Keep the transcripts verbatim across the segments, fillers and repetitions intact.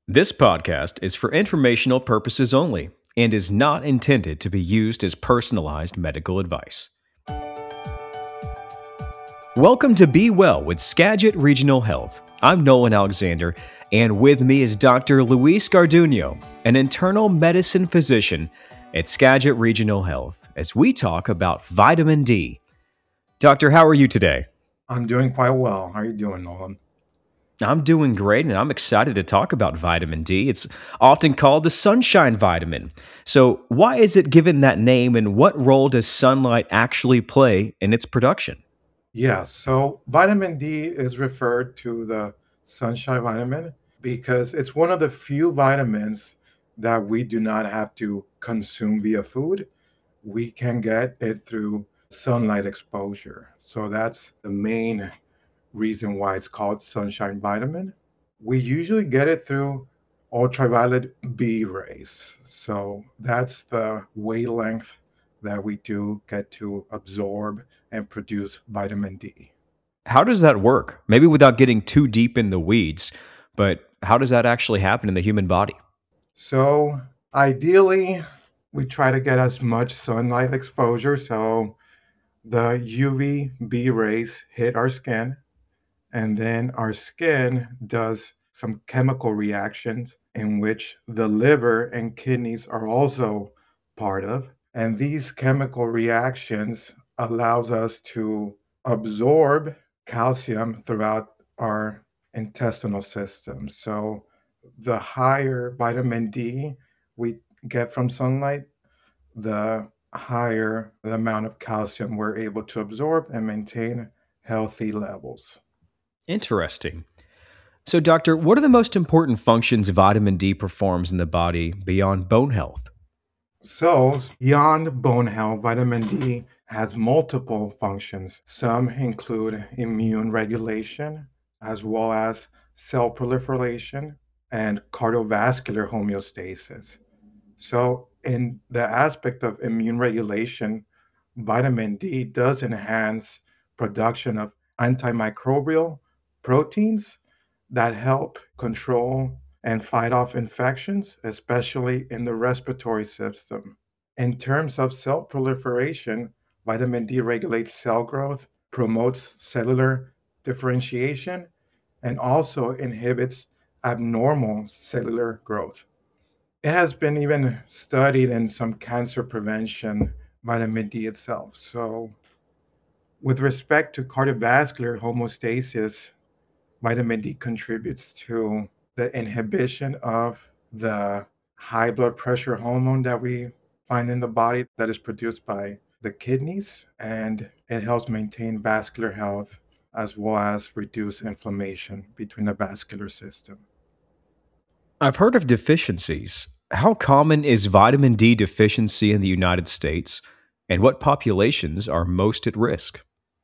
This podcast is for informational purposes only and is not intended to be used as personalized medical advice. Welcome to Be Well with Skagit Regional Health. I'm Nolan Alexander, and with me is Doctor Luis Garduno, an internal medicine physician at Skagit Regional Health, as we talk about vitamin D. Doctor, how are you today? I'm doing quite well. How are you doing, Nolan? I'm doing great, and I'm excited to talk about vitamin D. It's often called the sunshine vitamin. So, why is it given that name, and what role does sunlight actually play in its production? Yeah, so vitamin D is referred to the sunshine vitamin because it's one of the few vitamins that we do not have to consume via food. We can get it through sunlight exposure. So that's the main reason why it's called sunshine vitamin. We usually get it through ultraviolet B rays. So that's the wavelength that we do get to absorb and produce vitamin D. How does that work? Maybe without getting too deep in the weeds, but how does that actually happen in the human body? So ideally, we try to get as much sunlight exposure. So the U V B rays hit our skin, and then our skin does some chemical reactions in which the liver and kidneys are also part of. And these chemical reactions allows us to absorb calcium throughout our intestinal system. So the higher vitamin D we get from sunlight, the higher the amount of calcium we're able to absorb and maintain healthy levels. Interesting. So, doctor, what are the most important functions vitamin D performs in the body beyond bone health? So, beyond bone health, vitamin D has multiple functions. Some include immune regulation, as well as cell proliferation and cardiovascular homeostasis. So, in the aspect of immune regulation, vitamin D does enhance production of antimicrobial proteins that help control and fight off infections, especially in the respiratory system. In terms of cell proliferation, vitamin D regulates cell growth, promotes cellular differentiation, and also inhibits abnormal cellular growth. It has been even studied in some cancer prevention, vitamin D itself. So, with respect to cardiovascular homeostasis, vitamin D contributes to the inhibition of the high blood pressure hormone that we find in the body that is produced by the kidneys, and it helps maintain vascular health as well as reduce inflammation between the vascular system. I've heard of deficiencies. How common is vitamin D deficiency in the United States, and what populations are most at risk?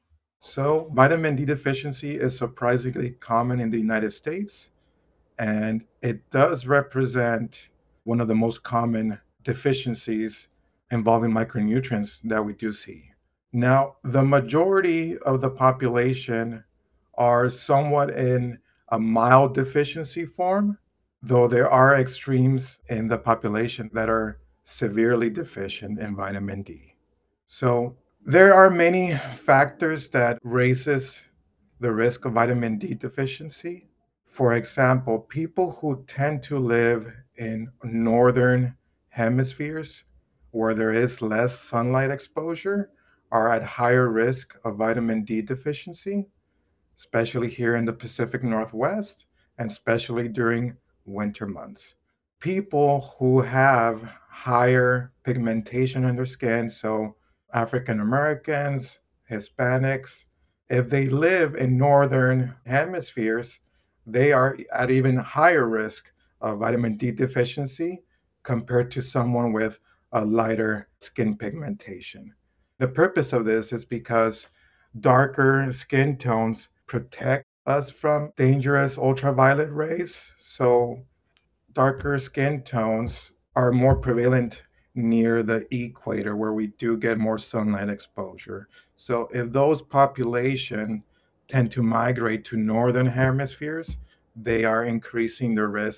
So, vitamin D deficiency is surprisingly common in the United States, and it does represent one of the most common deficiencies involving micronutrients that we do see. Now, the majority of the population are somewhat in a mild deficiency form, though there are extremes in the population that are severely deficient in vitamin D. So, there are many factors that raises the risk of vitamin D deficiency. For example, people who tend to live in northern hemispheres where there is less sunlight exposure are at higher risk of vitamin D deficiency, especially here in the Pacific Northwest and especially during winter months. People who have higher pigmentation in their skin, so African Americans, Hispanics, if they live in northern hemispheres, they are at even higher risk of vitamin D deficiency compared to someone with a lighter skin pigmentation. The purpose of this is because darker skin tones protect us from dangerous ultraviolet rays. So, darker skin tones are more prevalent near the equator where we do get more sunlight exposure. So if those population tend to migrate to northern hemispheres, they are increasing the risk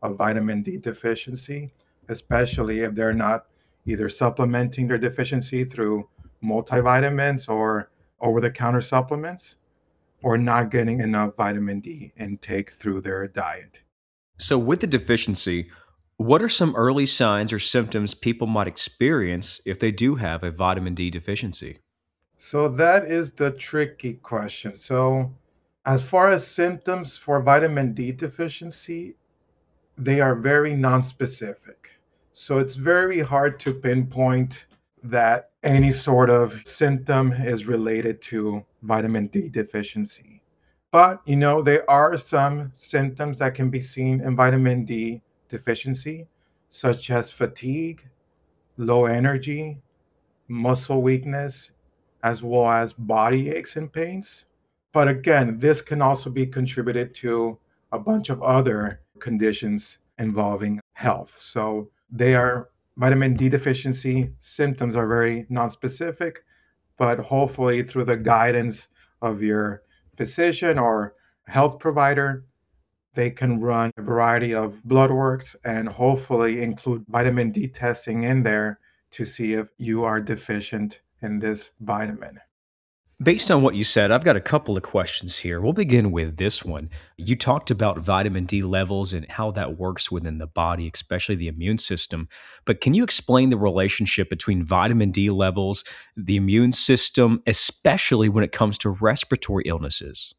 of vitamin D deficiency, especially if they're not either supplementing their deficiency through multivitamins or over the counter supplements, or not getting enough vitamin D intake through their diet. So, with the deficiency, what are some early signs or symptoms people might experience if they do have a vitamin D deficiency? So that is the tricky question. So, as far as symptoms for vitamin D deficiency, they are very nonspecific. So, it's very hard to pinpoint that any sort of symptom is related to vitamin D deficiency. But, you know, there are some symptoms that can be seen in vitamin D deficiency, such as fatigue, low energy, muscle weakness, as well as body aches and pains. But again, this can also be contributed to a bunch of other conditions involving health. So they are vitamin D deficiency symptoms are very nonspecific, but hopefully through the guidance of your physician or health provider, they can run a variety of blood works and hopefully include vitamin D testing in there to see if you are deficient in this vitamin. Based on what you said, I've got a couple of questions here. We'll begin with this one. You talked about vitamin D levels and how that works within the body, especially the immune system. But can you explain the relationship between vitamin D levels, the immune system, especially when it comes to respiratory illnesses?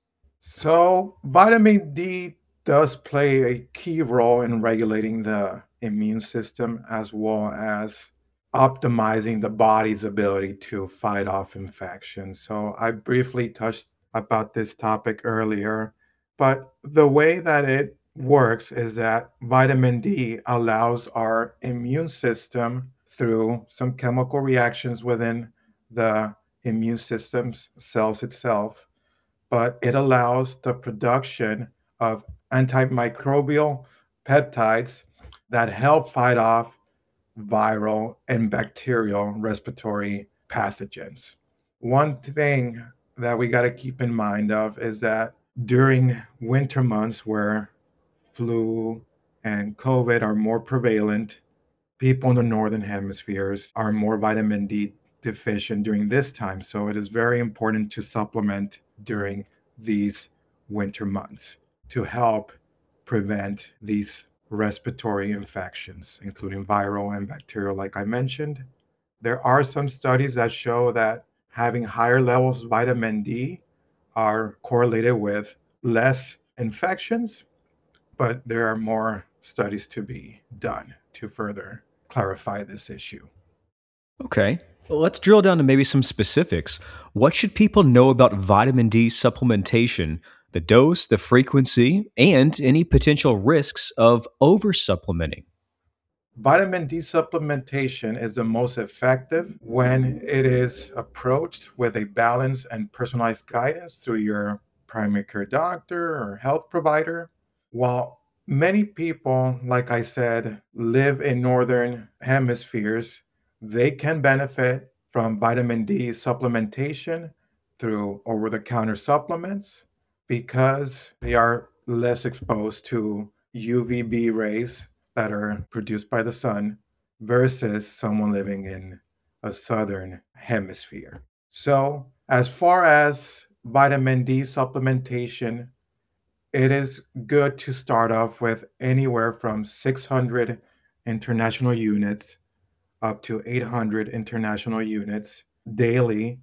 So, vitamin D does play a key role in regulating the immune system as well as optimizing the body's ability to fight off infections. So, I briefly touched about this topic earlier, but the way that it works is that vitamin D allows our immune system through some chemical reactions within the immune system's cells itself, but it allows the production of antimicrobial peptides that help fight off viral and bacterial respiratory pathogens. One thing that we got to keep in mind of is that during winter months where flu and COVID are more prevalent, people in the northern hemispheres are more vitamin D deficient during this time. So it is very important to supplement during these winter months to help prevent these respiratory infections, including viral and bacterial, like I mentioned. There are some studies that show that having higher levels of vitamin D are correlated with less infections, but there are more studies to be done to further clarify this issue. Okay. Well, let's drill down to maybe some specifics. What should people know about vitamin D supplementation, the dose, the frequency, and any potential risks of oversupplementing? Vitamin D supplementation is the most effective when it is approached with a balanced and personalized guidance through your primary care doctor or health provider. While many people, like I said, live in northern hemispheres, they can benefit from vitamin D supplementation through over the counter supplements because they are less exposed to U V B rays that are produced by the sun versus someone living in a southern hemisphere. So, as far as vitamin D supplementation, it is good to start off with anywhere from six hundred international units up to eight hundred international units daily,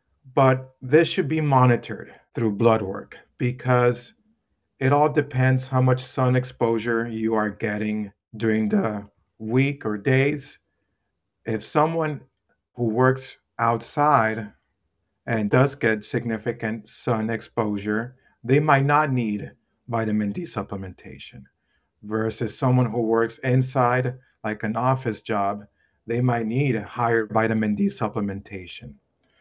but this should be monitored through blood work because it all depends how much sun exposure you are getting during the week or days. If someone who works outside and does get significant sun exposure, they might not need vitamin D supplementation. Versus someone who works inside, like an office job, they might need higher vitamin D supplementation.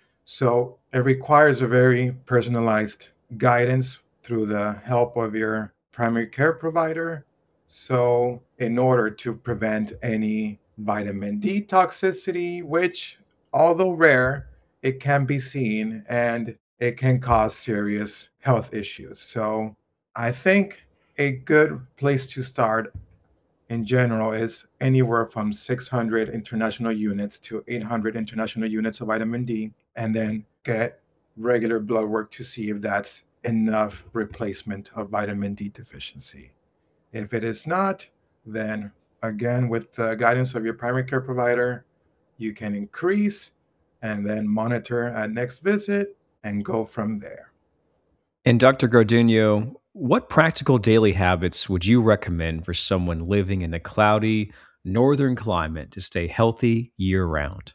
So it requires a very personalized guidance through the help of your primary care provider. So, in order to prevent any vitamin D toxicity, which, although rare, it can be seen and it can cause serious health issues. So, I think a good place to start in general is anywhere from six hundred international units to eight hundred international units of vitamin D, and then get regular blood work to see if that's enough replacement of vitamin D deficiency. If it is not, then again, with the guidance of your primary care provider, you can increase and then monitor at next visit and go from there. And Doctor Garduno, what practical daily habits would you recommend for someone living in a cloudy northern climate to stay healthy year-round?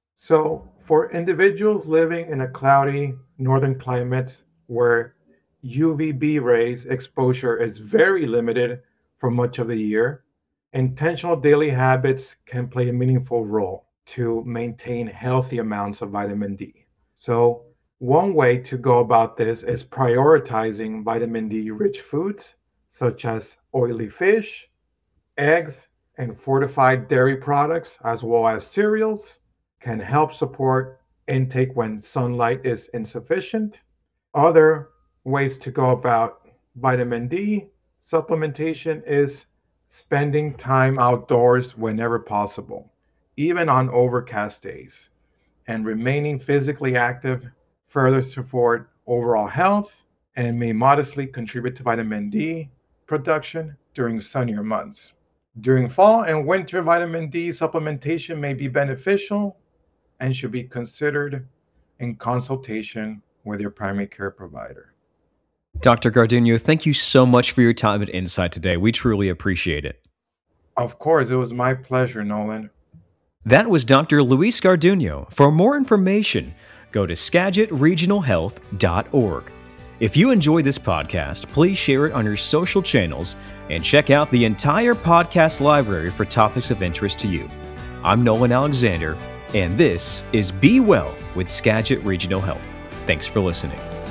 So, for individuals living in a cloudy northern climate where U V B rays exposure is very limited for much of the year, intentional daily habits can play a meaningful role to maintain healthy amounts of vitamin D. So, one way to go about this is prioritizing vitamin D rich foods such as oily fish, eggs, and fortified dairy products, as well as cereals, can help support intake when sunlight is insufficient. Other ways to go about vitamin D supplementation is spending time outdoors whenever possible, even on overcast days, and remaining physically active further support overall health and may modestly contribute to vitamin D production during sunnier months. During fall and winter, vitamin D supplementation may be beneficial and should be considered in consultation with your primary care provider. Doctor Garduno, thank you so much for your time and insight today. We truly appreciate it. Of course, it was my pleasure, Nolan. That was Doctor Luis Garduno. For more information, go to skagit regional health dot org. If you enjoyed this podcast, please share it on your social channels and check out the entire podcast library for topics of interest to you. I'm Nolan Alexander, and this is Be Well with Skagit Regional Health. Thanks for listening.